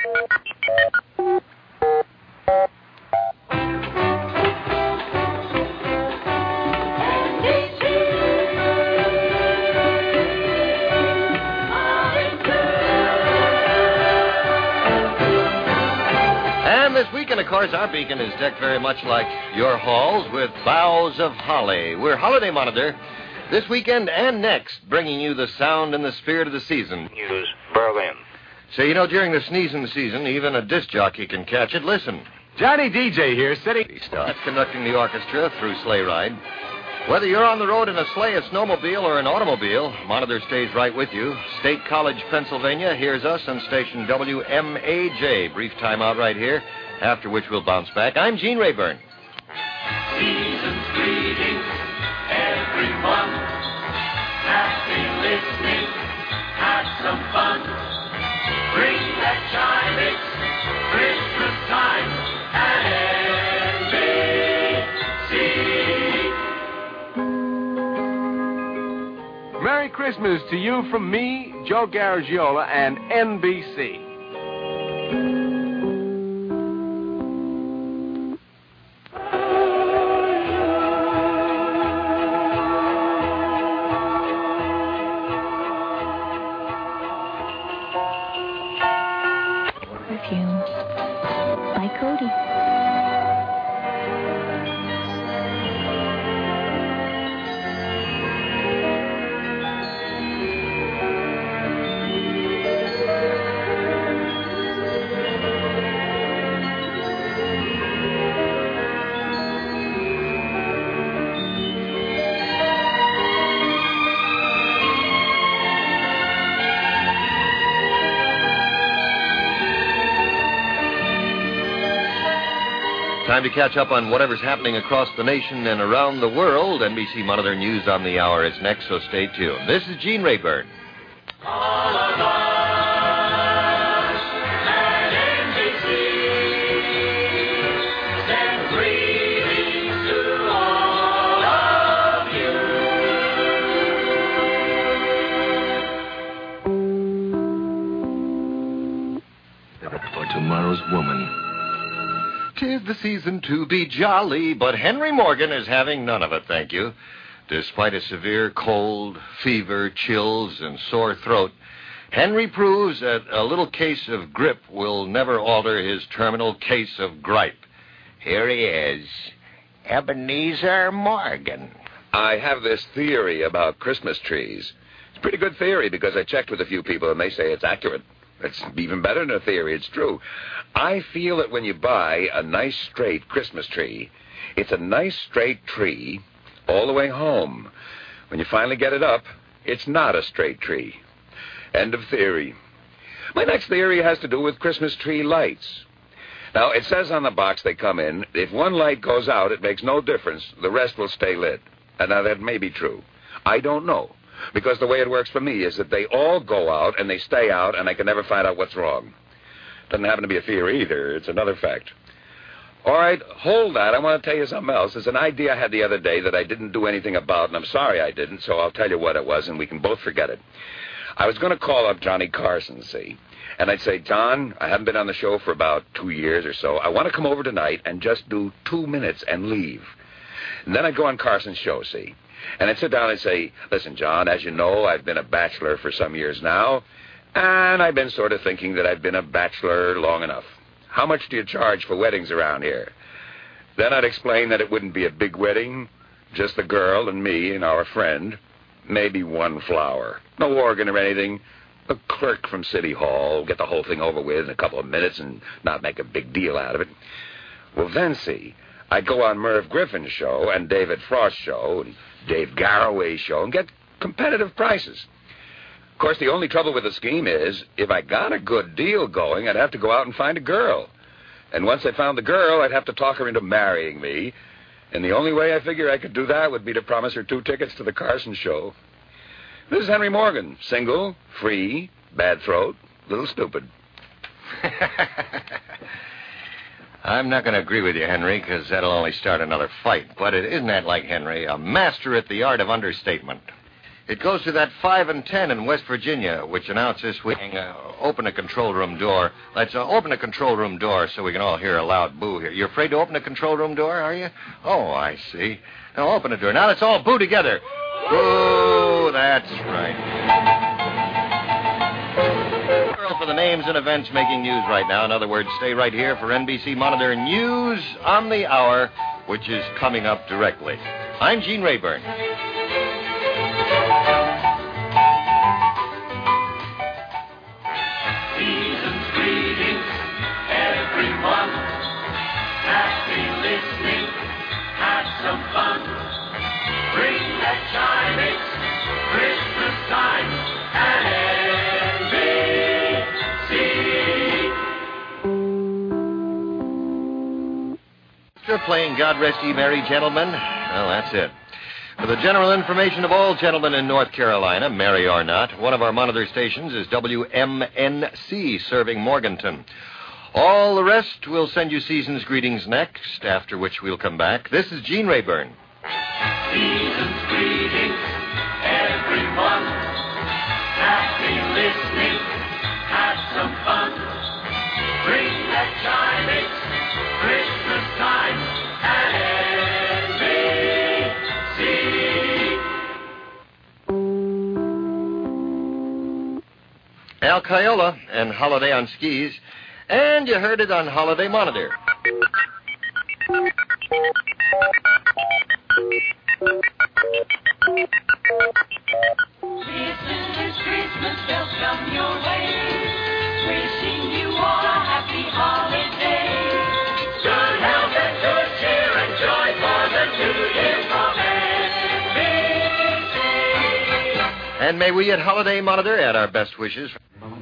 This weekend, of course, our beacon is decked very much like your halls with boughs of holly. We're Holiday Monitor this weekend and next, bringing you the sound and the spirit of the season. News, Berlin. So, during the sneezing season, even a disc jockey can catch it. Listen. Johnny DJ here, sitting... He starts conducting the orchestra through Sleigh Ride. Whether you're on the road in a sleigh, a snowmobile, or an automobile, Monitor stays right with you. State College, Pennsylvania, hears us on station WMAJ. Brief timeout right here, after which we'll bounce back. I'm Gene Rayburn. Season's greetings, everyone. Happy listening, have some fun. Bring that chime, it's Christmas time at NBC. Merry Christmas to you from me, Joe Garagiola, and NBC. Perfume by Cody. Time to catch up on whatever's happening across the nation and around the world. NBC Monitor News on the Hour is next, so stay tuned. This is Gene Rayburn. All of us at NBC send greetings to all of you. For tomorrow's woman. 'Tis the season to be jolly, but Henry Morgan is having none of it, thank you. Despite a severe cold, fever, chills, and sore throat, Henry proves that a little case of grip will never alter his terminal case of gripe. Here he is, Ebenezer Morgan. I have this theory about Christmas trees. It's a pretty good theory because I checked with a few people and they say it's accurate. It's even better than a theory. It's true. I feel that when you buy a nice, straight Christmas tree, it's a nice, straight tree all the way home. When you finally get it up, it's not a straight tree. End of theory. My next theory has to do with Christmas tree lights. Now, it says on the box they come in, if one light goes out, it makes no difference. The rest will stay lit. And now, that may be true. I don't know. Because the way it works for me is that they all go out and they stay out and I can never find out what's wrong. Doesn't happen to be a theory either. It's another fact. All right, hold that. I want to tell you something else. There's an idea I had the other day that I didn't do anything about, and I'm sorry I didn't, so I'll tell you what it was, and we can both forget it. I was going to call up Johnny Carson, see, and I'd say, John, I haven't been on the show for about 2 years or so. I want to come over tonight and just do 2 minutes and leave. And then I'd go on Carson's show, see. And I'd sit down and say, listen, John, as you know, I've been a bachelor for some years now, and I've been sort of thinking that I've been a bachelor long enough. How much do you charge for weddings around here? Then I'd explain that it wouldn't be a big wedding, just the girl and me and our friend, maybe one flower, no organ or anything, a clerk from City Hall, get the whole thing over with in a couple of minutes and not make a big deal out of it. Well, then, see, I'd go on Merv Griffin's show and David Frost's show and Dave Garroway's show and get competitive prices. Of course, the only trouble with the scheme is, if I got a good deal going, I'd have to go out and find a girl. And once I found the girl, I'd have to talk her into marrying me. And the only way I figure I could do that would be to promise her 2 tickets to the Carson show. This is Henry Morgan, single, free, bad throat, little stupid. I'm not going to agree with you, Henry, because that'll only start another fight. But isn't that like Henry, a master at the art of understatement? It goes to that 5 and 10 in West Virginia, which announced this week, open a control room door. Let's open a control room door so we can all hear a loud boo here. You're afraid to open a control room door, are you? Oh, I see. Now open the door. Now let's all boo together. Boo, that's right. For the names and events making news right now. In other words, stay right here for NBC Monitor News on the Hour, which is coming up directly. I'm Gene Rayburn. Season's greetings, everyone. Happy listening, have some fun. Bring that chime, it's Christmas time, and playing God Rest Ye Merry Gentlemen. Well, that's it. For the general information of all gentlemen in North Carolina, merry or not, one of our monitor stations is WMNC, serving Morganton. All the rest will send you season's greetings next, after which we'll come back. This is Gene Rayburn. Season's greetings, everyone. Happy listening, have some fun. Bring that chime, it's Christmas time, and NBC. Al Caiola and Holiday on Skis. And you heard it on Holiday Monitor. Listen as Christmas bells come your way, wishing you all a happy holiday. Good health and good cheer and joy for the new year from NBC. And may we at Holiday Monitor add our best wishes.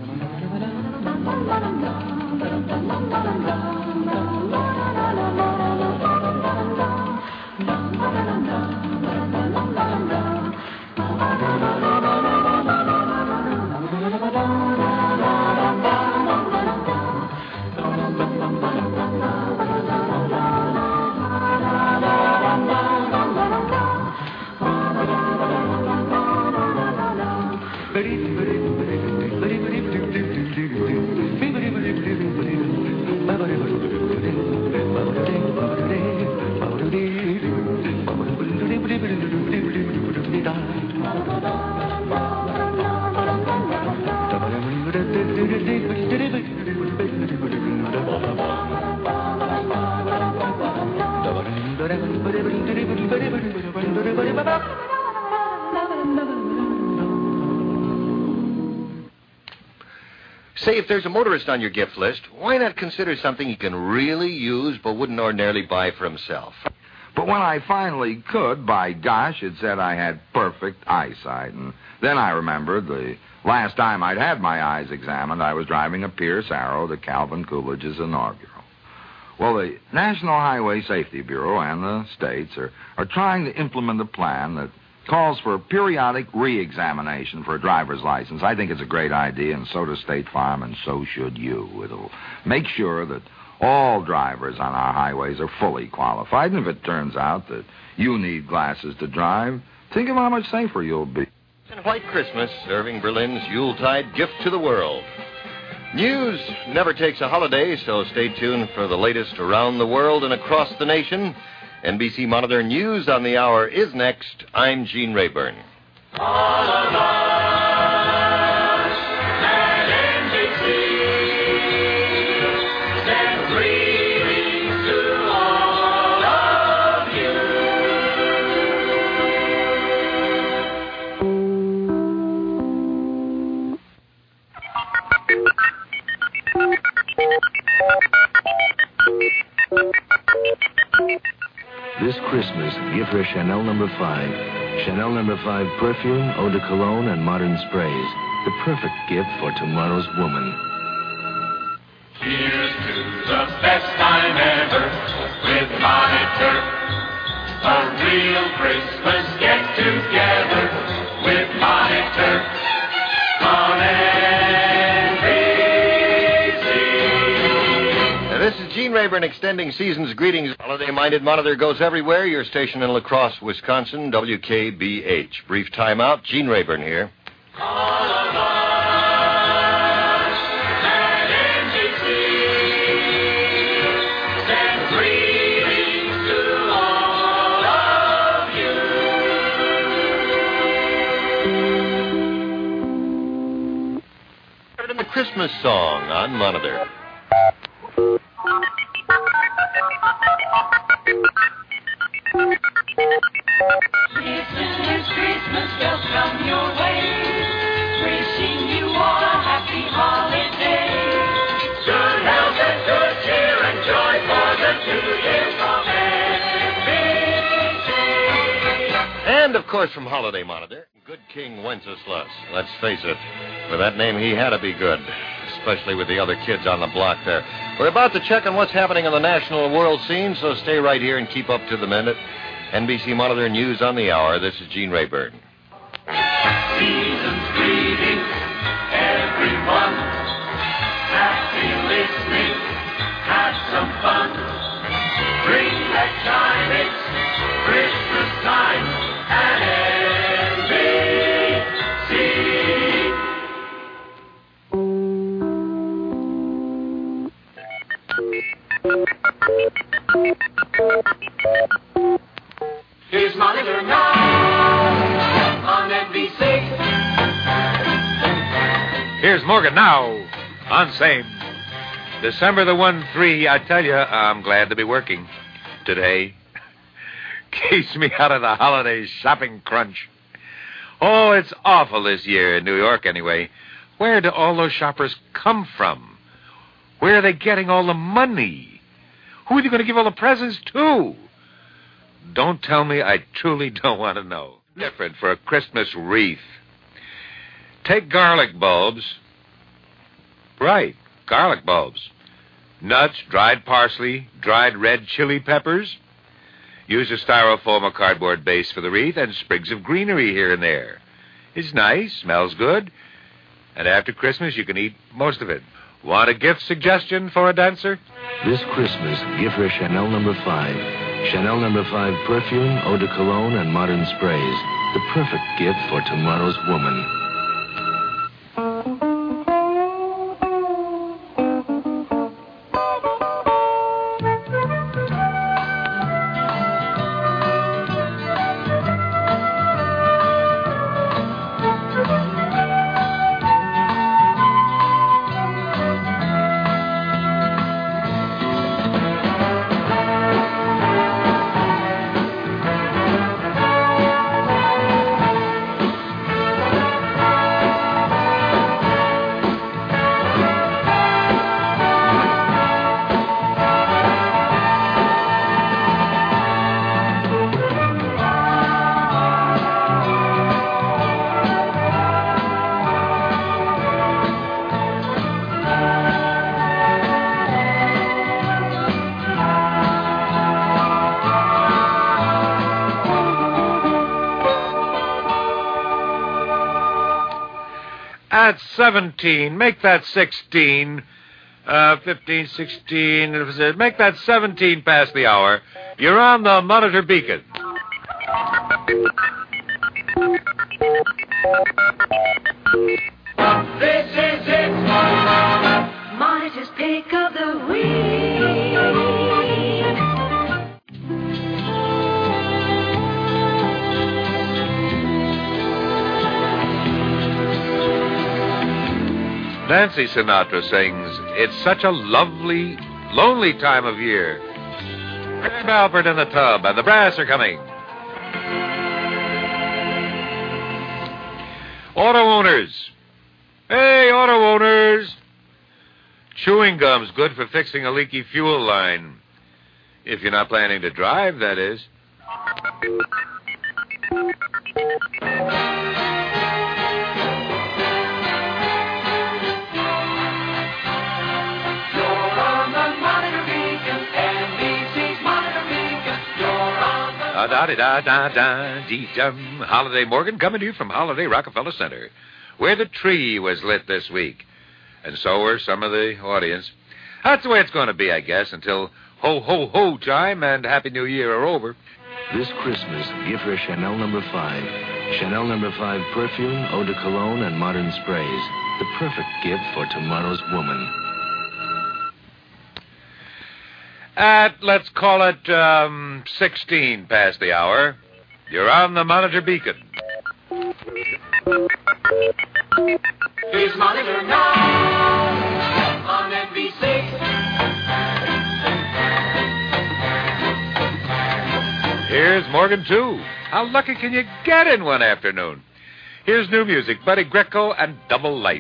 Say, if there's a motorist on your gift list, why not consider something he can really use but wouldn't ordinarily buy for himself? But when I finally could, by gosh, it said I had perfect eyesight. And then I remembered the last time I'd had my eyes examined, I was driving a Pierce Arrow to Calvin Coolidge's inaugural. Well, the National Highway Safety Bureau and the states are trying to implement a plan that calls for periodic re-examination for a driver's license. I think it's a great idea, and so does State Farm, and so should you. It'll make sure that all drivers on our highways are fully qualified, and if it turns out that you need glasses to drive, think of how much safer you'll be. And White Christmas, serving Berlin's Yuletide gift to the world. News never takes a holiday, so stay tuned for the latest around the world and across the nation. NBC Monitor News on the Hour is next. I'm Gene Rayburn. All of us at NBC send greetings to all of you. This Christmas, give her Chanel No. 5. Chanel No. 5 perfume, eau de cologne, and modern sprays. The perfect gift for tomorrow's woman. Here's to the best time ever with Monitor. A real Christmas get-together with Monitor on NBC. Now, this is Gene Gene Rayburn extending season's greetings. Holiday-minded monitor goes everywhere. Your station in La Crosse, Wisconsin, WKBH. Brief timeout. Gene Rayburn here. All of us at NBC send greetings to all of you. The Christmas song on Monitor. Listeners, Christmas bells come your way, wishing you all a happy holiday. Good health and good cheer and joy for the 2 years from NBC. And, of course, from Holiday Monitor, Good King Wenceslas. Let's face it, with that name, he had to be good, especially with the other kids on the block there. We're about to check on what's happening on the national and world scene, so stay right here and keep up to the minute. NBC Monitor News on the Hour. This is Gene Rayburn. Season's greetings, everyone. Happy listening, have some fun. Bring that chime, it's Christmas time at NBC. Here's Monitor now on NBC. Here's Morgan now on same. December the 1-3, I tell you, I'm glad to be working today. Keeps me out of the holiday shopping crunch. Oh, it's awful this year in New York anyway. Where do all those shoppers come from? Where are they getting all the money? Who are they going to give all the presents to? Don't tell me, I truly don't want to know. Different for a Christmas wreath. Take garlic bulbs. Right, garlic bulbs. Nuts, dried parsley, dried red chili peppers. Use a styrofoam or cardboard base for the wreath and sprigs of greenery here and there. It's nice, smells good, and after Christmas you can eat most of it. Want a gift suggestion for a dancer? This Christmas, give her Chanel No. 5. Chanel No. 5 perfume, eau de cologne, and modern sprays. The perfect gift for tomorrow's woman. That's 17. Make that 16. 15, 16. Make that 17 past the hour. You're on the Monitor Beacon. This is it. Monitor's pick of the week. Nancy Sinatra sings, "It's such a lovely, lonely time of year." Herb Alpert in the tub, and the brass are coming. Auto owners. Hey, auto owners. Chewing gum's good for fixing a leaky fuel line. If you're not planning to drive, that is. Da-da-da-da-da-dee-dum. Holiday Morgan coming to you from Holiday Rockefeller Center, where the tree was lit this week. And so were some of the audience. That's the way it's going to be, I guess, until ho, ho, ho time and Happy New Year are over. This Christmas, give her Chanel No. 5. Chanel No. 5 perfume, eau de cologne, and modern sprays. The perfect gift for tomorrow's woman. Let's call it 16 past the hour. You're on the Monitor Beacon. Here's Monitor now on NBC. Here's Morgan, too. How lucky can you get in one afternoon? Here's new music, Buddy Greco and Double Life.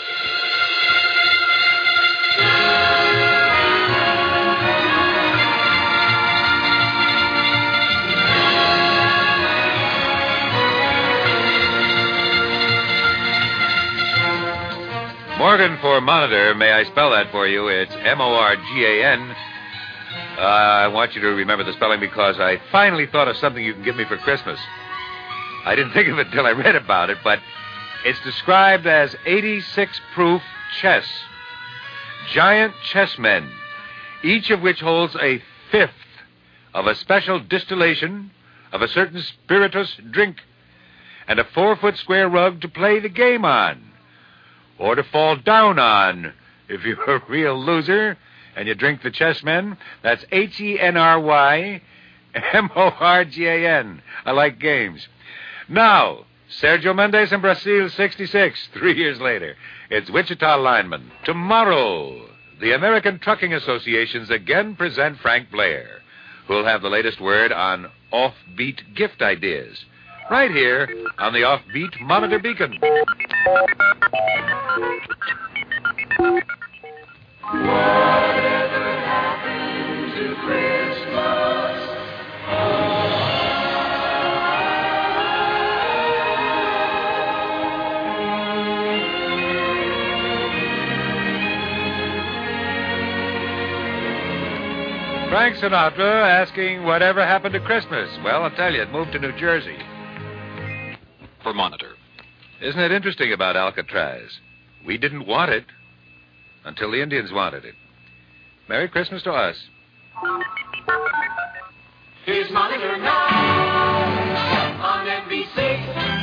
Morgan for Monitor. May I spell that for you? It's Morgan. I want you to remember the spelling because I finally thought of something you can give me for Christmas. I didn't think of it till I read about it, but it's described as 86-proof chess. Giant chessmen, each of which holds a fifth of a special distillation of a certain spirituous drink and a 4-foot square rug to play the game on. Or to fall down on, if you're a real loser and you drink the chessmen. That's Henrymorgan. I like games. Now, Sergio Mendes in Brazil, 66, 3 years later. It's Wichita lineman. Tomorrow, the American Trucking Associations again present Frank Blair, who'll have the latest word on offbeat gift ideas. Right here on the Offbeat Monitor Beacon. Whatever happened to Christmas? Frank Sinatra asking whatever happened to Christmas. Well, I'll tell you, it moved to New Jersey. For Monitor. Isn't it interesting about Alcatraz? We didn't want it until the Indians wanted it. Merry Christmas to us. Here's Monitor now on NBC.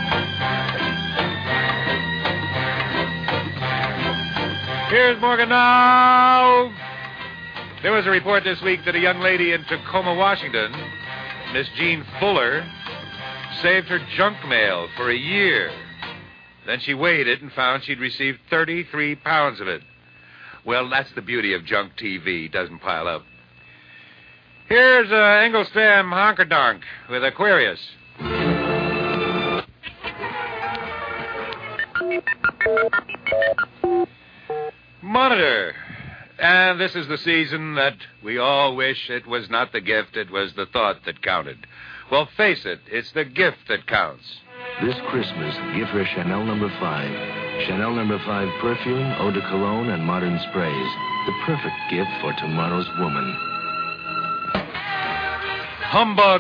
Here's Morgan now. There was a report this week that a young lady in Tacoma, Washington, Miss Jean Fuller, saved her junk mail for a year. Then she weighed it and found she'd received 33 pounds of it. Well, that's the beauty of junk TV. It doesn't pile up. Here's Englestam Honkerdonk with Aquarius. Monitor. And this is the season that we all wish it was not the gift, it was the thought that counted. Well, face it, it's the gift that counts. This Christmas, give her Chanel No. 5. Chanel No. 5 perfume, eau de cologne, and modern sprays. The perfect gift for tomorrow's woman. Humbug.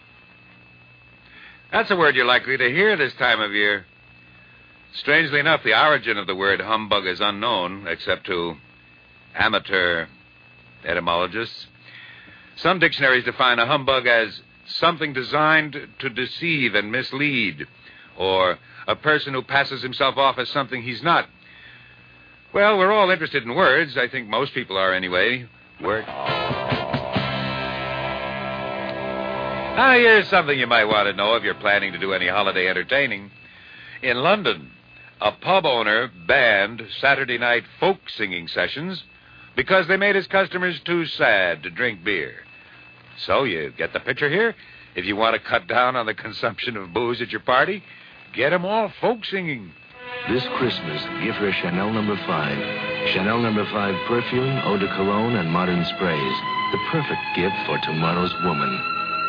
That's a word you're likely to hear this time of year. Strangely enough, the origin of the word humbug is unknown, except to amateur etymologists. Some dictionaries define a humbug as something designed to deceive and mislead, or a person who passes himself off as something he's not. Well, we're all interested in words. I think most people are anyway. Word. Now, here's something you might want to know if you're planning to do any holiday entertaining. In London, a pub owner banned Saturday night folk singing sessions because they made his customers too sad to drink beer. So you get the picture here? If you want to cut down on the consumption of booze at your party, get 'em all folk singing. This Christmas, give her Chanel No. 5. Chanel No. 5 perfume, eau de cologne, and modern sprays. The perfect gift for tomorrow's woman.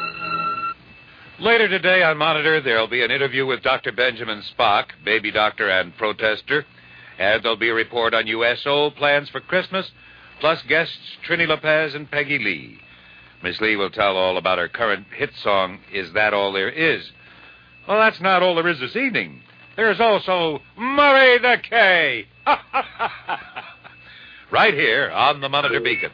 Later today on Monitor, there'll be an interview with Dr. Benjamin Spock, baby doctor and protester, and there'll be a report on USO plans for Christmas, plus guests Trini Lopez and Peggy Lee. Miss Lee will tell all about her current hit song, Is That All There Is? Well, that's not all there is this evening. There's also Murray the K. right here on the Monitor Beacon.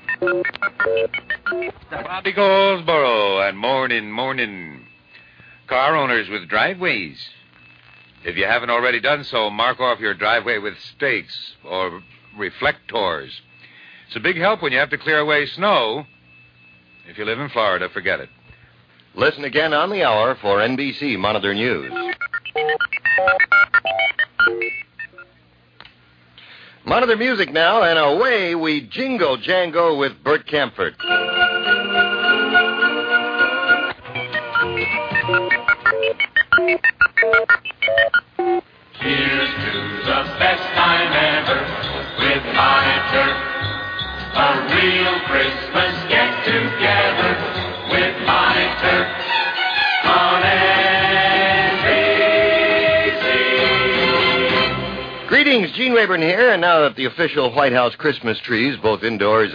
Bobby Goldsboro, and morning. Car owners with driveways. If you haven't already done so, mark off your driveway with stakes or reflectors. It's a big help when you have to clear away snow. If you live in Florida, forget it. Listen again on the hour for NBC Monitor News. Monitor music now, and away we jingo jango with Bert Camford. Here's to the best time ever with Monitor. A real Christmas get-together with Monitor on NBC. Greetings, Gene Rayburn here, and now that the official White House Christmas trees, both indoors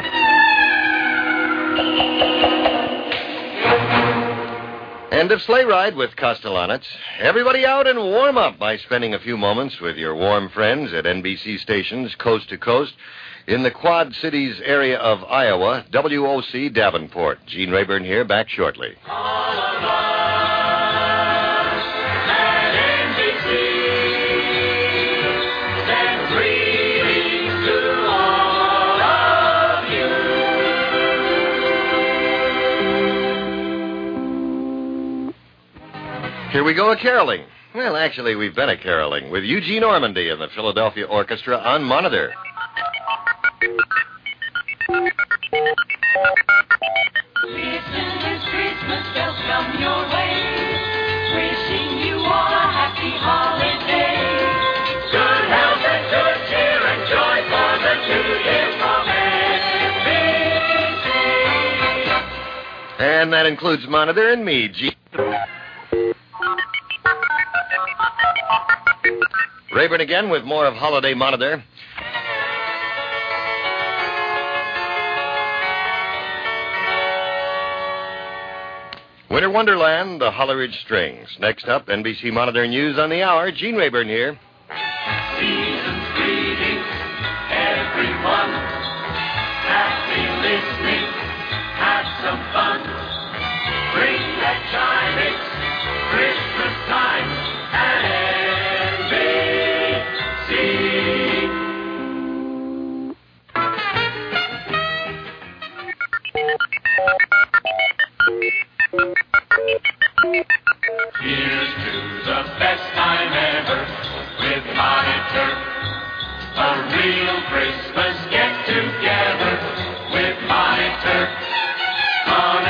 End of sleigh ride with Castellanets. Everybody out and warm up by spending a few moments with your warm friends at NBC stations coast to coast in the Quad Cities area of Iowa, WOC Davenport. Gene Rayburn here, back shortly. Here we go a-caroling. Well, actually, we've been a-caroling with Eugene Ormandy and the Philadelphia Orchestra on Monitor. Listen as Christmas bells come your way, wishing you all a happy holiday. Good health and good cheer and joy for the new year from NBC. And that includes Monitor and me, Gene. Rayburn again with more of Holiday Monitor. Winter Wonderland, the Holleridge Strings. Next up, NBC Monitor News on the hour. Gene Rayburn here. Season's greetings, everyone. Happy listening, have some fun. Bring that chime, it's Christmas time at NBC. Here's to the best time ever with Monitor. A real Christmas get-together with Monitor on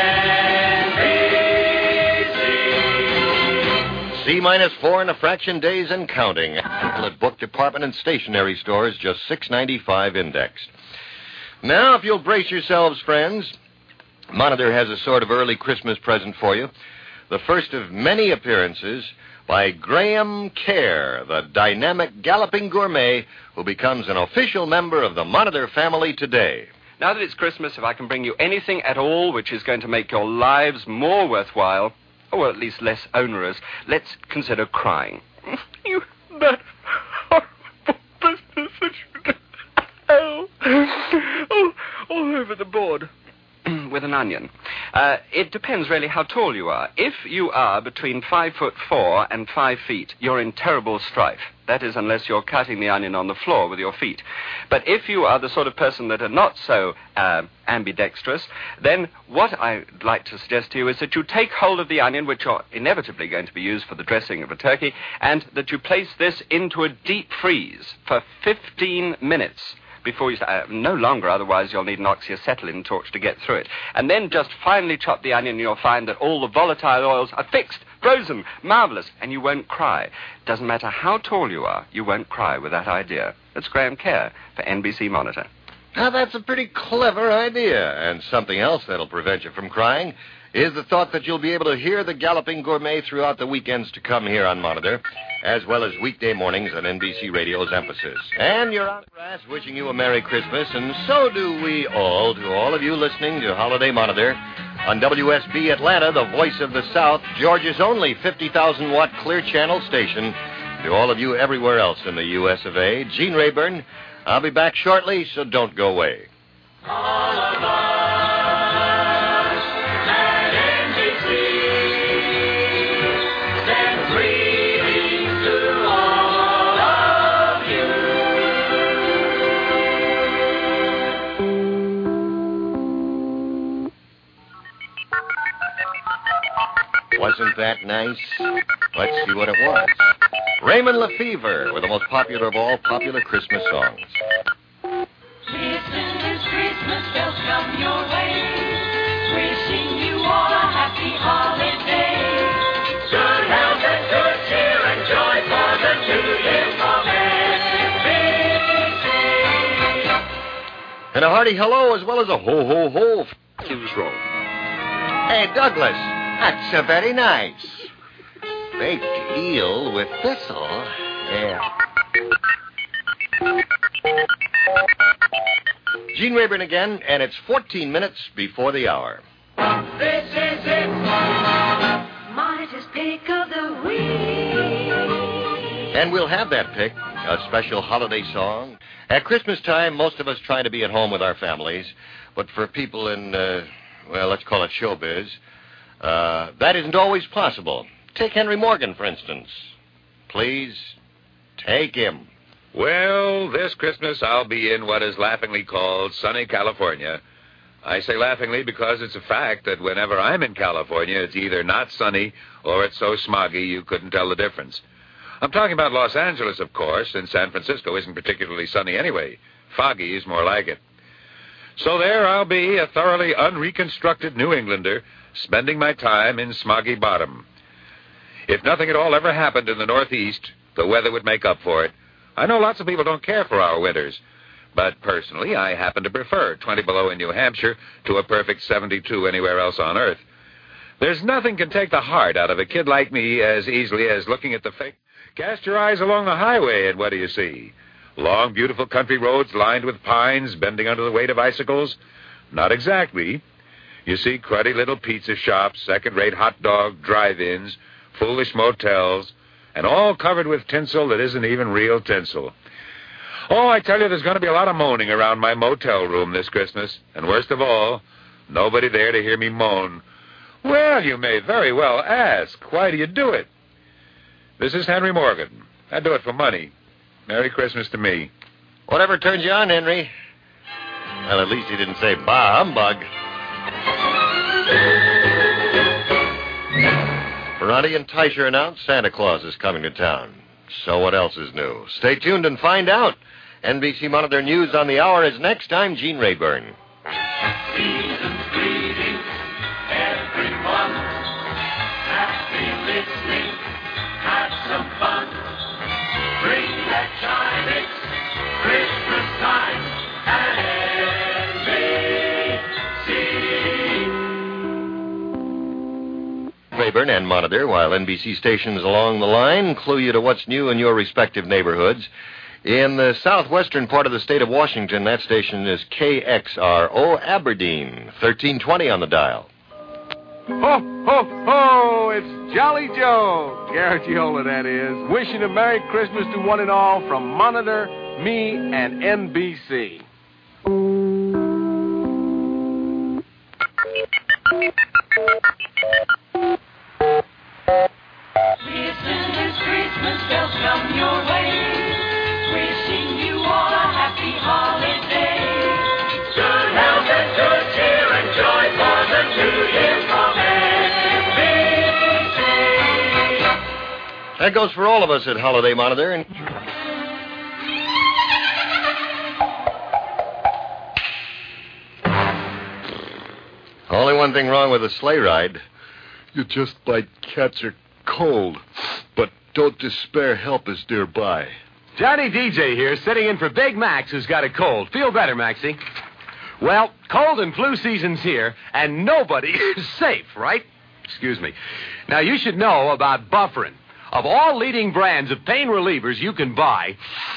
NBC. C-4 and a fraction days and counting. At book department and stationery stores, just $6.95 indexed. Now, if you'll brace yourselves, friends, Monitor has a sort of early Christmas present for you. The first of many appearances by Graham Kerr, the dynamic galloping gourmet who becomes an official member of the Monitor family today. Now that it's Christmas, if I can bring you anything at all which is going to make your lives more worthwhile, or at least less onerous, let's consider crying. You that horrible business that you do. All over the board. With an onion. It depends really how tall you are. If you are between 5'4" and 5 feet, you're in terrible strife. That is, unless you're cutting the onion on the floor with your feet. But if you are the sort of person that are not so ambidextrous, then what I'd like to suggest to you is that you take hold of the onion, which are inevitably going to be used for the dressing of a turkey, and that you place this into a deep freeze for 15 minutes. Before you no longer, otherwise you'll need an oxyacetylene torch to get through it. And then just finely chop the onion and you'll find that all the volatile oils are fixed, frozen, marvelous, and you won't cry. Doesn't matter how tall you are, you won't cry with that idea. That's Graham Kerr for NBC Monitor. Now, that's a pretty clever idea. And something else that'll prevent you from crying is the thought that you'll be able to hear the Galloping Gourmet throughout the weekends to come here on Monitor, as well as weekday mornings on NBC Radio's Emphasis. And your Aunt Brass wishing you a Merry Christmas, and so do we all, to all of you listening to Holiday Monitor on WSB Atlanta, the voice of the South, Georgia's only 50,000-watt clear channel station. To all of you everywhere else in the U.S. of A., Gene Rayburn, I'll be back shortly, so don't go away. All of us at NBC send greetings to all of you. Wasn't that nice? Let's see what it was. Raymond Lefevre with the most popular of all popular Christmas songs. Listen as Christmas bells come your way, wishing you all a happy holiday. Good health and good cheer and joy for the new year from NBC. And a hearty hello as well as a ho-ho-ho. News roll. Hey, Douglas, that's very nice. Baked eel with thistle. Yeah. Gene Rayburn again, and it's 14 minutes before the hour. This is it. Monitor's pick of the week. And we'll have that pick, a special holiday song. At Christmas time, most of us try to be at home with our families. But for people in, well, let's call it showbiz, that isn't always possible. Take Henry Morgan, for instance. Please, take him. Well, this Christmas I'll be in what is laughingly called sunny California. I say laughingly because it's a fact that whenever I'm in California, it's either not sunny or it's so smoggy you couldn't tell the difference. I'm talking about Los Angeles, of course, and San Francisco isn't particularly sunny anyway. Foggy is more like it. So there I'll be, a thoroughly unreconstructed New Englander, spending my time in Smoggy Bottom. If nothing at all ever happened in the Northeast, the weather would make up for it. I know lots of people don't care for our winters, but personally, I happen to prefer 20 below in New Hampshire to a perfect 72 anywhere else on Earth. There's nothing can take the heart out of a kid like me as easily as looking at the fake. Cast your eyes along the highway, and what do you see? Long, beautiful country roads lined with pines bending under the weight of icicles? Not exactly. You see cruddy little pizza shops, second-rate hot dog drive-ins, foolish motels, and all covered with tinsel that isn't even real tinsel. Oh, I tell you, there's going to be a lot of moaning around my motel room this Christmas. And worst of all, nobody there to hear me moan. Well, you may very well ask, why do you do it? This is Henry Morgan. I do it for money. Merry Christmas to me. Whatever turns you on, Henry. Well, at least he didn't say bah humbug. Ferrante and Teicher announced Santa Claus is coming to town. So what else is new? Stay tuned and find out. NBC Monitor News on the Hour is next. I'm Gene Rayburn. Season's greetings, everyone. Happy listening, have some fun. Bring that chime, it's Christmas time at NBC. Rayburn and Monitor, while NBC stations along the line clue you to what's new in your respective neighborhoods. In the southwestern part of the state of Washington, that station is KXRO Aberdeen, 1320 on the dial. Ho, ho, ho! It's Jolly Joe, Garagiola, that is, wishing a Merry Christmas to one and all from Monitor, me, and NBC. Listen as Christmas bells come your way, wishing you all a happy holiday. Good health and good cheer and joy for the new year from NBC. That goes for all of us at Holiday Monitor. And only one thing wrong with the sleigh ride. You just might catch a cold, but don't despair, help is nearby. Johnny DJ here, sitting in for Big Max, who's got a cold. Feel better, Maxie. Well, cold and flu season's here, and nobody is safe, right? Excuse me. Now, you should know about Bufferin. Of all leading brands of pain relievers you can buy,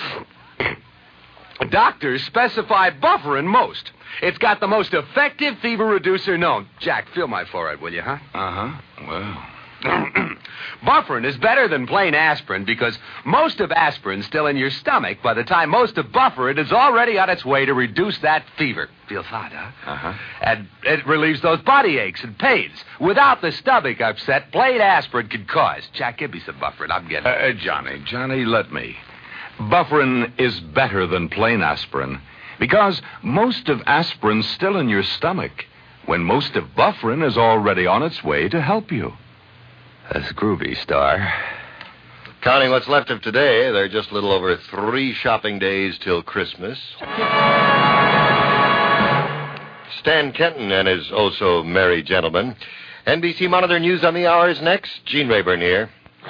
doctors specify Bufferin most. It's got the most effective fever reducer known. Jack, feel my forehead, will you, huh? Uh-huh. Well. Bufferin is better than plain aspirin because most of aspirin's still in your stomach by the time most of Bufferin is already on its way to reduce that fever. Feels hot, huh? Uh-huh. And it relieves those body aches and pains. Without the stomach upset plain aspirin could cause. Jack, give me some Bufferin. I'm getting Johnny, let me. Bufferin is better than plain aspirin because most of aspirin's still in your stomach when most of Bufferin is already on its way to help you. That's groovy, Star. Counting what's left of today, there are just a little over 3 shopping days till Christmas. Stan Kenton and his oh-so-merry gentleman. NBC Monitor News on the Hour is next. Gene Rayburn here.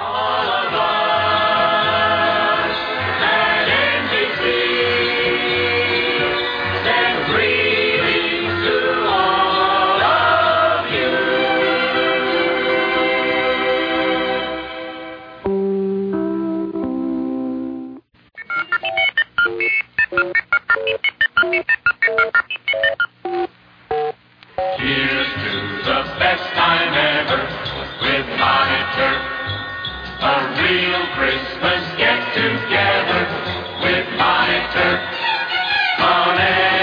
Here's to the best time ever with Monitor. A real Christmas get-together with Monitor on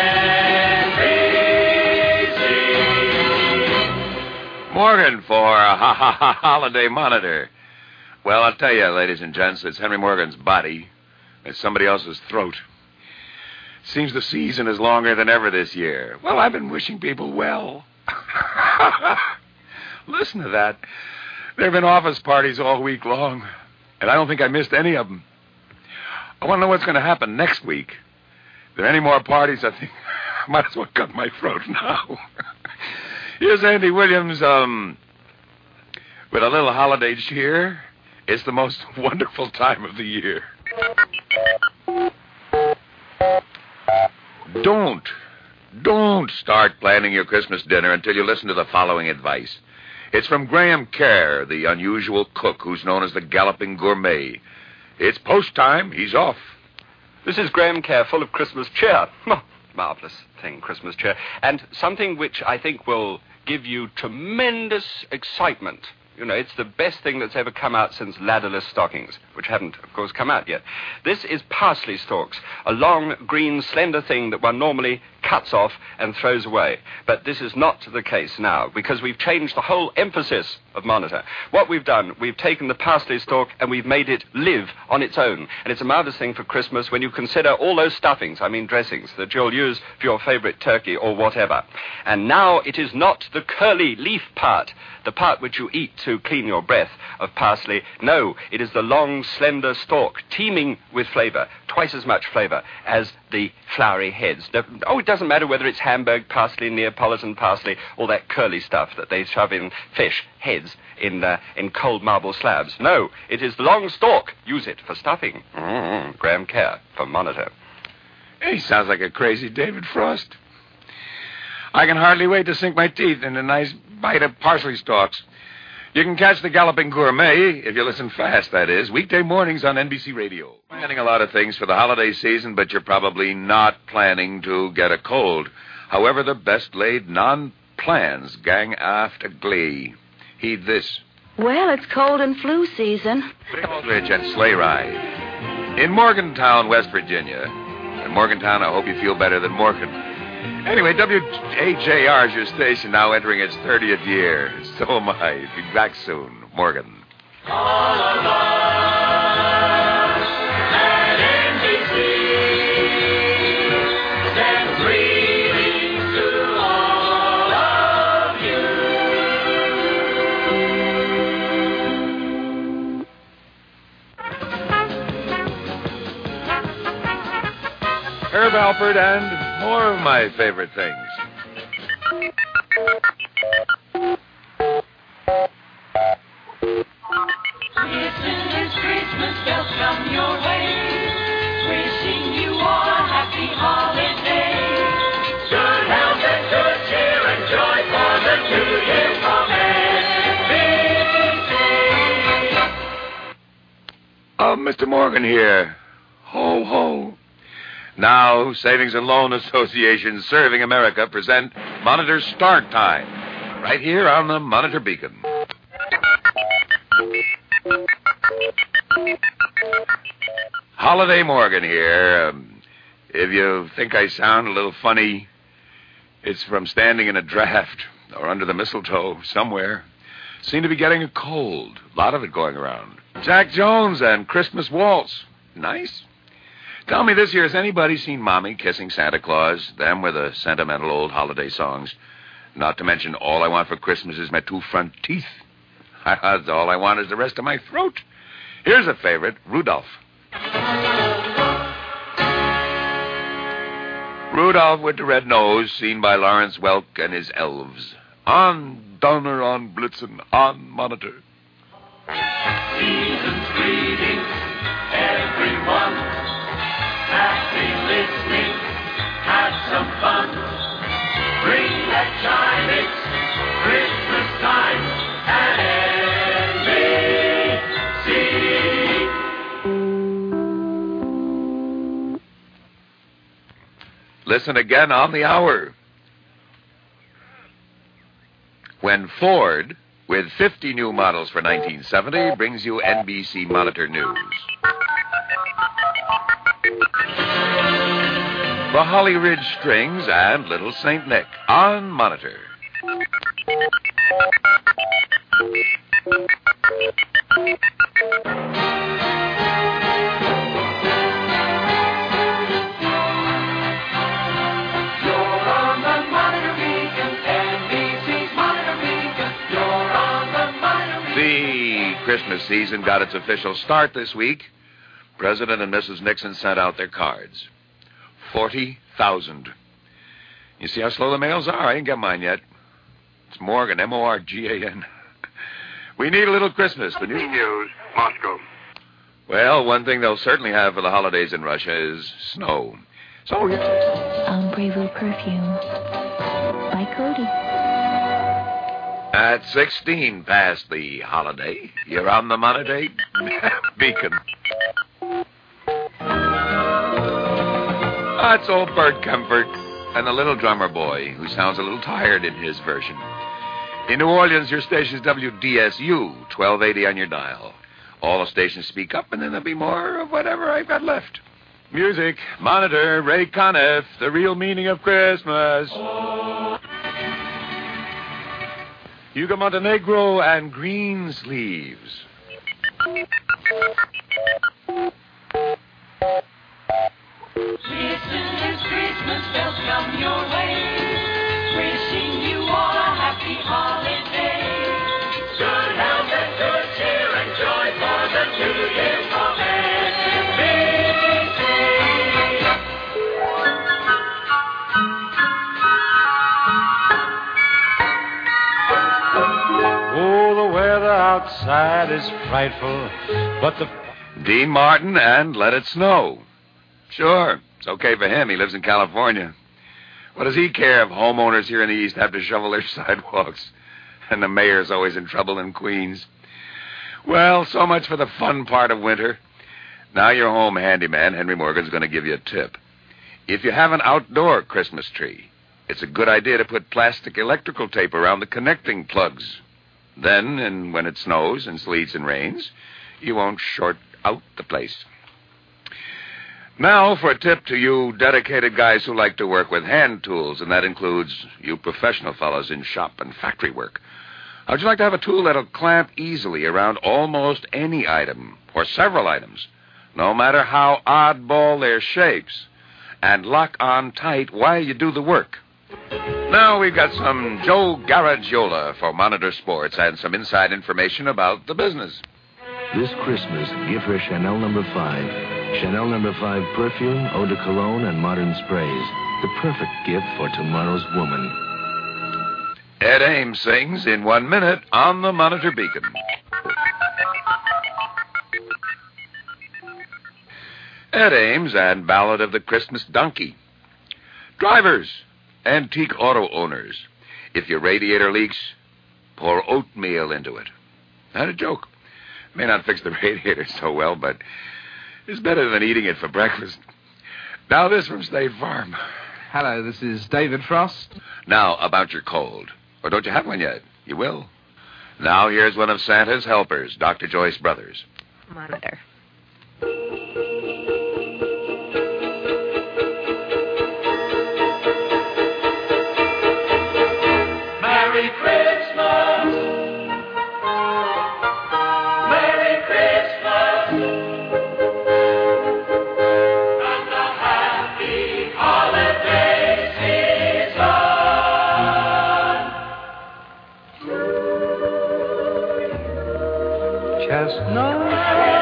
NBC. Morgan for Holiday Monitor. Well, I'll tell you, ladies and gents, it's Henry Morgan's body. It's somebody else's throat. Seems the season is longer than ever this year. Well, I've been wishing people well. Listen to that. There have been office parties all week long, and I don't think I missed any of them. I want to know what's going to happen next week. If there are any more parties, I think I might as well cut my throat now. Here's Andy Williams, with a little holiday cheer. It's the most wonderful time of the year. Don't start planning your Christmas dinner until you listen to the following advice. It's from Graham Kerr, the unusual cook who's known as the Galloping Gourmet. It's post time. He's off. This is Graham Kerr, full of Christmas cheer. Marvelous thing, Christmas cheer. And something which I think will give you tremendous excitement. You know, it's the best thing that's ever come out since ladderless stockings, which haven't, of course, come out yet. This is parsley stalks, a long, green, slender thing that one normally cuts off and throws away. But this is not the case now, because we've changed the whole emphasis of Monitor. What we've done, we've taken the parsley stalk and we've made it live on its own. And it's a marvelous thing for Christmas when you consider all those stuffings, dressings, that you'll use for your favorite turkey or whatever. And now it is not the curly leaf part, the part which you eat to clean your breath of parsley. No, it is the long, slender stalk, teeming with flavor, twice as much flavor as the flowery heads. Oh, it doesn't matter whether it's Hamburg parsley, Neapolitan parsley, all that curly stuff that they shove in fish heads in cold marble slabs. No, it is the long stalk. Use it for stuffing. Graham Kerr for Monitor. He sounds like a crazy David Frost. I can hardly wait to sink my teeth in a nice bite of parsley stalks. You can catch the Galloping Gourmet, if you listen fast, that is, weekday mornings on NBC Radio. Planning a lot of things for the holiday season, but you're probably not planning to get a cold. However, the best-laid non-plans gang aft a glee. Heed this. Well, it's cold and flu season. Aldrich and Sleigh Ride. In Morgantown, West Virginia. In Morgantown, I hope you feel better than Morgan. Anyway, WHAR is your station, now entering its 30th year. So am I. Be back soon. Morgan. All of us at NBC send greetings to all of you. Herb Alpert and more of my favorite things. Listeners, Christmas bells come your way, wishing you all a happy holiday. Good health and good cheer and joy for the new year from NBC. Mr. Morgan here. Ho, ho. Now, Savings and Loan Association Serving America present Monitor Start Time, right here on the Monitor Beacon. Holiday Morgan here. If you think I sound a little funny, it's from standing in a draft or under the mistletoe somewhere. Seem to be getting a cold. A lot of it going around. Jack Jones and Christmas Waltz. Nice. Tell me this year, has anybody seen Mommy Kissing Santa Claus? Them with the sentimental old holiday songs. Not to mention, All I Want for Christmas is My Two Front Teeth. All I Want is the Rest of My Throat. Here's a favorite, Rudolph. Rudolph with the red nose, seen by Lawrence Welk and his elves. On Donner, on Blitzen, on Monitor. Season's greetings, everyone. Happy listening, have some fun. Bring that chime, it's Christmas time at NBC. Listen again on the hour. When Ford, with 50 new models for 1970, brings you NBC Monitor News. The Holly Ridge Strings and Little St. Nick on Monitor. The Christmas season got its official start this week. President and Mrs. Nixon sent out their cards. 40,000. You see how slow the mails are? I didn't get mine yet. It's Morgan, Morgan. We need a little Christmas. The news, Moscow. Well, one thing they'll certainly have for the holidays in Russia is snow. So Ombre Vu Perfume by Cody. At 16 past the holiday, you're on the Monitor Beacon. That's old Bert Comfort and the little drummer boy who sounds a little tired in his version. In New Orleans, your station's WDSU, 1280 on your dial. All the stations speak up, and then there'll be more of whatever I've got left. Music, Monitor, Ray Conniff, The Real Meaning of Christmas. Hugo Montenegro and Green Sleeves. Listen as Christmas bells come your way, wishing you all a happy holiday. Good health and good cheer and joy for the new year from Oh, the weather outside is frightful, but the... Dean Martin and Let It Snow. Sure, it's okay for him. He lives in California. What does he care if homeowners here in the East have to shovel their sidewalks? And the mayor's always in trouble in Queens. Well, so much for the fun part of winter. Now your home handyman, Henry Morgan's going to give you a tip. If you have an outdoor Christmas tree, it's a good idea to put plastic electrical tape around the connecting plugs. Then, and when it snows and sleets and rains, you won't short out the place. Now for a tip to you dedicated guys who like to work with hand tools, and that includes you professional fellows in shop and factory work. How'd you like to have a tool that'll clamp easily around almost any item, or several items, no matter how oddball their shapes, and lock on tight while you do the work? Now we've got some Joe Garagiola for Monitor Sports and some inside information about the business. This Christmas, give her Chanel No. 5. Chanel No. 5 perfume, eau de cologne, and modern sprays. The perfect gift for tomorrow's woman. Ed Ames sings in 1 minute on the Monitor Beacon. Ed Ames and Ballad of the Christmas Donkey. Drivers, antique auto owners, if your radiator leaks, pour oatmeal into it. Not a joke. May not fix the radiator so well, but it's better than eating it for breakfast. Now this from State Farm. Hello, this is David Frost. Now, about your cold. Or don't you have one yet? You will. Now here's one of Santa's helpers, Dr. Joyce Brothers. Monitor. chestnut.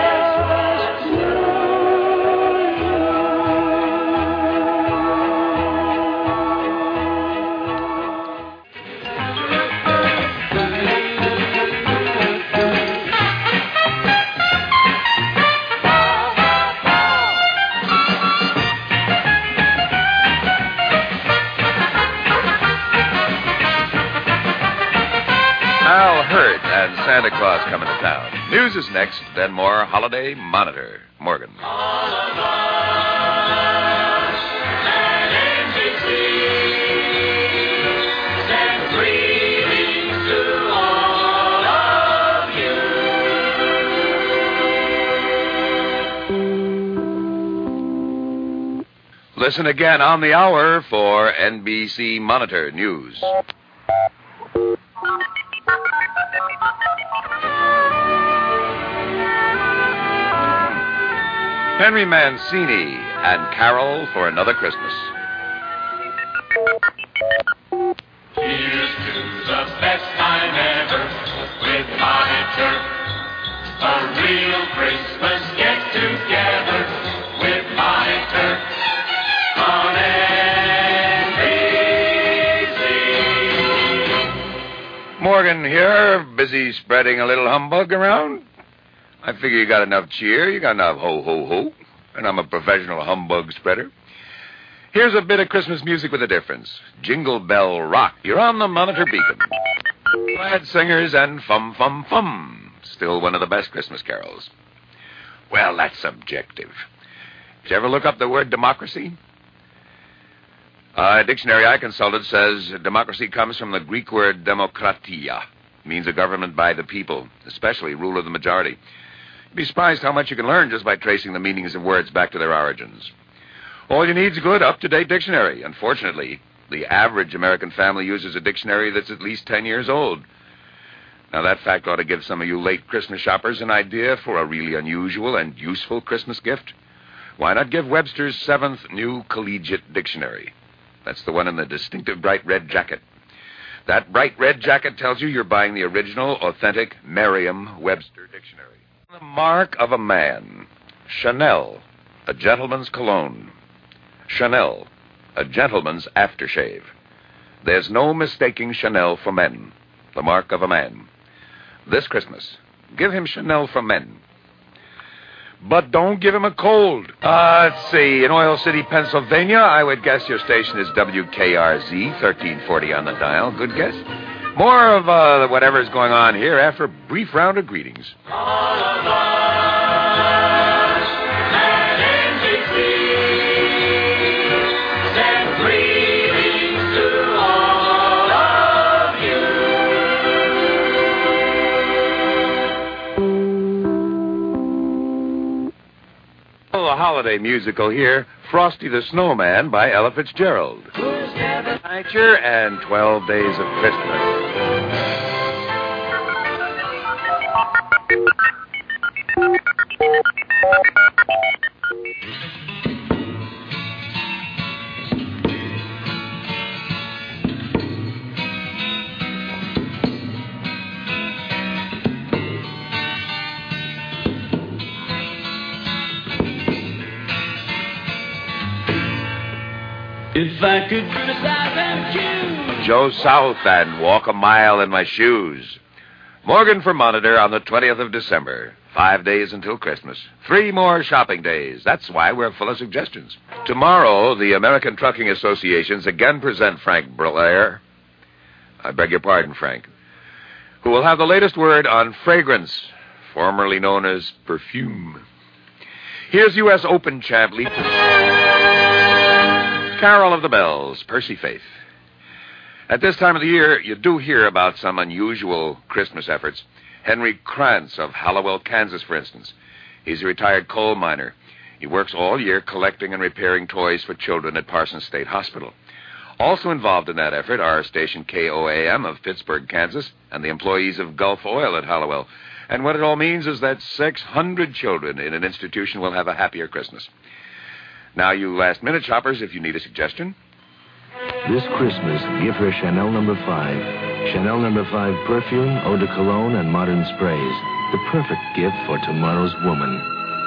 Al Hurd and Santa Claus coming to town. News is next, then more Holiday Monitor. Morgan. Listen again on the hour for NBC Monitor News. Henry Mancini and Carol for Another Christmas. Here's to the best time ever with Monitor. A real Christmas get-together with Monitor on NBC. Morgan here, busy spreading a little humbug around. I figure you got enough cheer, you got enough ho-ho-ho, and I'm a professional humbug spreader. Here's a bit of Christmas music with a difference. Jingle Bell Rock. You're on the Monitor Beacon. Glad singers and fum-fum-fum. Still one of the best Christmas carols. Well, that's subjective. Did you ever look up the word democracy? A dictionary I consulted says democracy comes from the Greek word demokratia. It means a government by the people, especially rule of the majority. You'd be surprised how much you can learn just by tracing the meanings of words back to their origins. All you need is a good, up-to-date dictionary. Unfortunately, the average American family uses a dictionary that's at least 10 years old. Now, that fact ought to give some of you late Christmas shoppers an idea for a really unusual and useful Christmas gift. Why not give Webster's 7th New Collegiate Dictionary? That's the one in the distinctive bright red jacket. That bright red jacket tells you you're buying the original, authentic Merriam-Webster dictionary. The mark of a man. Chanel, a gentleman's cologne. Chanel, a gentleman's aftershave. There's no mistaking Chanel for men. The mark of a man. This Christmas, give him Chanel for men. But don't give him a cold. Let's see. In Oil City, Pennsylvania, I would guess your station is WKRZ, 1340 on the dial. Good guess. More of whatever's going on here after a brief round of greetings. All of us at NBC send greetings to all of you. A holiday musical here, Frosty the Snowman by Ella Fitzgerald. Nightshare and 12 Days of Christmas. If I could criticize and choose. Joe South and Walk a Mile in My Shoes. Morgan for Monitor on the 20th of December. 5 days until Christmas. 3 more shopping days. That's why we're full of suggestions. Tomorrow, the American Trucking Associations again present Frank Blair. I beg your pardon, Frank. Who will have the latest word on fragrance, formerly known as perfume. Here's U.S. Open champ Lee. Carol of the Bells, Percy Faith. At this time of the year, you do hear about some unusual Christmas efforts. Henry Krantz of Hallowell, Kansas, for instance. He's a retired coal miner. He works all year collecting and repairing toys for children at Parsons State Hospital. Also involved in that effort are station KOAM of Pittsburgh, Kansas, and the employees of Gulf Oil at Hallowell. And what it all means is that 600 children in an institution will have a happier Christmas. Now, you last-minute shoppers, if you need a suggestion. This Christmas, give her Chanel No. 5. Chanel No. 5 perfume, eau de cologne, and modern sprays. The perfect gift for tomorrow's woman.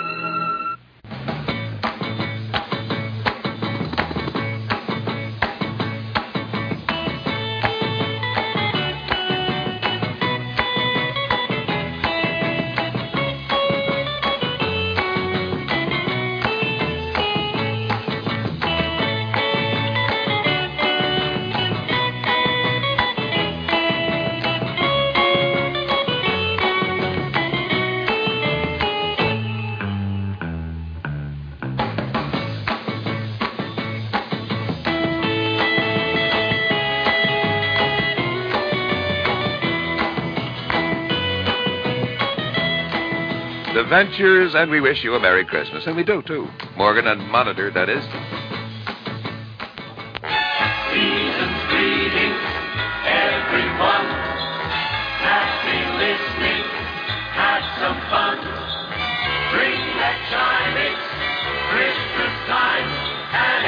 The Ventures, and we wish you a Merry Christmas. And we do, too. Morgan and Monitor, that is. Season's greetings, everyone. Happy listening, have some fun. Bring that chime, it's Christmas time at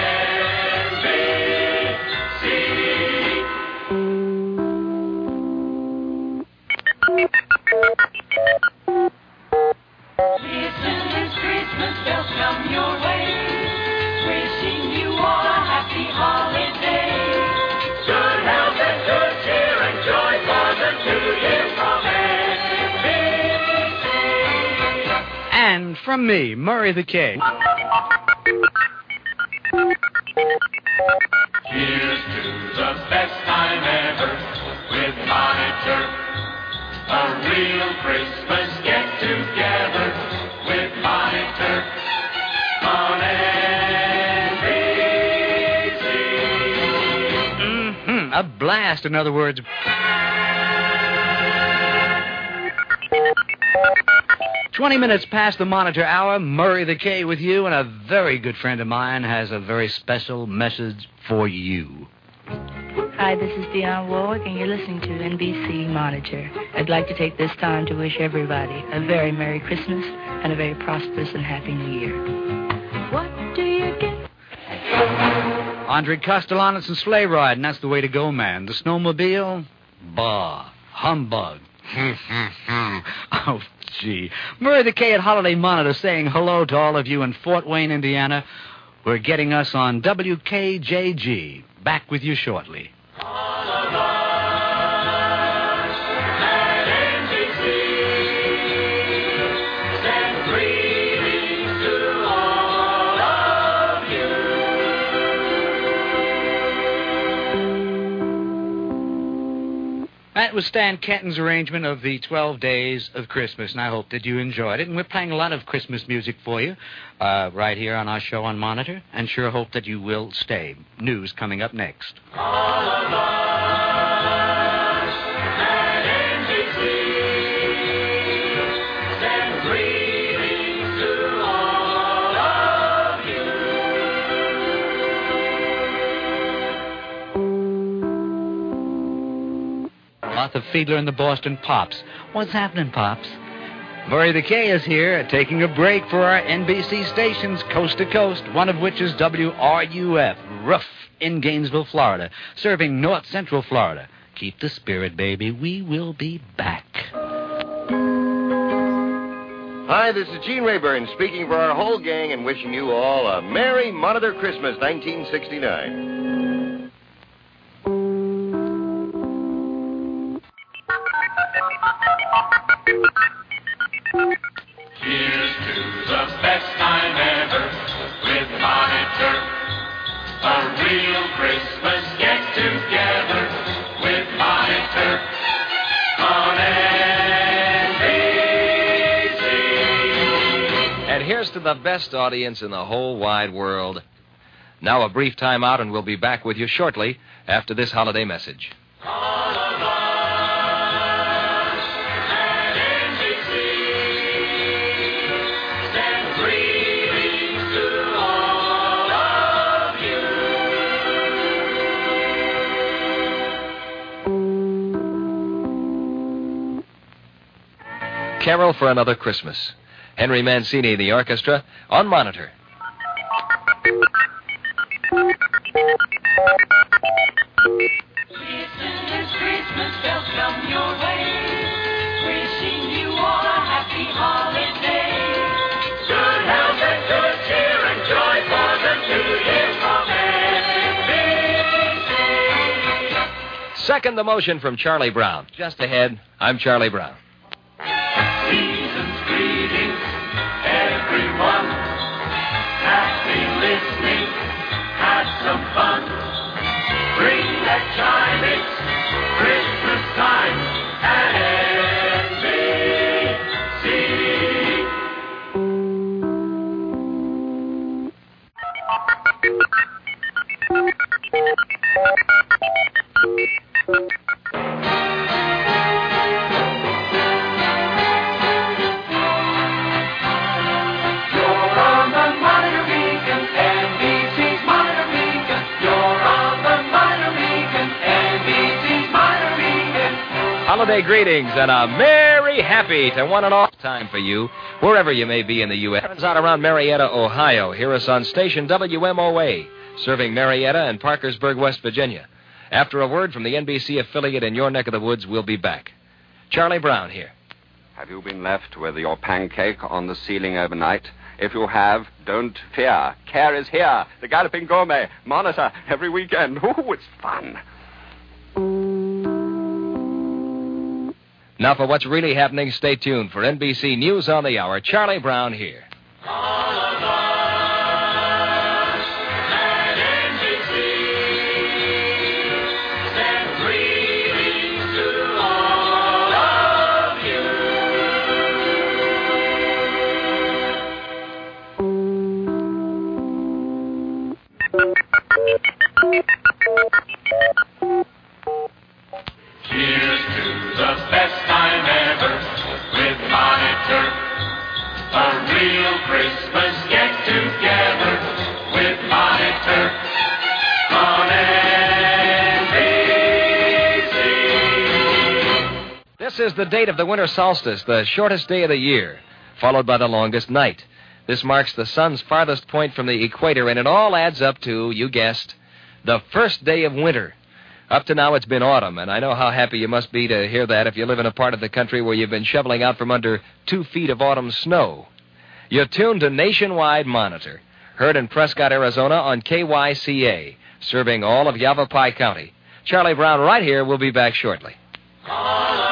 Listen as Christmas bells come your way, wishing you all a happy holiday. Good health and good cheer and joy for the new year from NBC. And from me, Murray the K. Here's to the best time ever with Monitor. A real Christmas get-together with Monitor on NBC. A blast, in other words. "20 minutes past the Monitor hour. Murray the K with you, and a very good friend of mine has a very special message for you. Hi, this is Dionne Warwick, and you're listening to NBC Monitor. I'd like to take this time to wish everybody a very Merry Christmas and a very prosperous and happy New Year. What do you get? Andre Castellanos and Sleigh Ride, and that's the way to go, man. The snowmobile? Bah. Humbug. Oh, gee. Murray the K at Holiday Monitor saying hello to all of you in Fort Wayne, Indiana. We're getting us on WKJG. Back with you shortly. That was Stan Kenton's arrangement of the 12 Days of Christmas, and I hope that you enjoyed it. And we're playing a lot of Christmas music for you right here on our show on Monitor, and sure hope that you will stay. News coming up next. Arthur Fiedler and the Boston Pops. What's happening, Pops? Murray the K is here, taking a break for our NBC stations coast to coast, one of which is WRUF, Ruff, in Gainesville, Florida, serving North Central Florida. Keep the spirit, baby. We will be back. Hi, this is Gene Rayburn speaking for our whole gang and wishing you all a Merry Monitor Christmas 1969. Here's to the best time ever with Monitor. A real Christmas get-together with Monitor on NBC. And here's to the best audience in the whole wide world. Now a brief time out, and we'll be back with you shortly after this holiday message. Carol for Another Christmas. Henry Mancini, the orchestra, on Monitor. Listen as Christmas Second the motion from Charlie Brown. Just ahead, I'm Charlie Brown. Season's greetings, everyone. Happy listening, have some fun. Bring that chime, it's Christmas time at Holiday greetings and a merry, happy to one and all time for you, wherever you may be in the U.S. Turns out around Marietta, Ohio. Hear us on station WMOA, serving Marietta and Parkersburg, West Virginia. After a word from the NBC affiliate in your neck of the woods, we'll be back. Charlie Brown here. Have you been left with your pancake on the ceiling overnight? If you have, don't fear. Care is here. The Galloping Gourmet. Monitor every weekend. Ooh, it's fun. Now for what's really happening, stay tuned for NBC News on the Hour. Charlie Brown here. all of us at NBC send greetings to all of you. Cheers to the best time ever with Monitor. A real Christmas get-together with Monitor on NBC. This is the date of the winter solstice, the shortest day of the year, followed by the longest night. This marks the sun's farthest point from the equator, and it all adds up to, you guessed, the first day of winter. Up to now, it's been autumn, and I know how happy you must be to hear that if you live in a part of the country where you've been shoveling out from under 2 feet of autumn snow. You're tuned to Nationwide Monitor, heard in Prescott, Arizona on KYCA, serving all of Yavapai County. Charlie Brown right here will be back shortly. All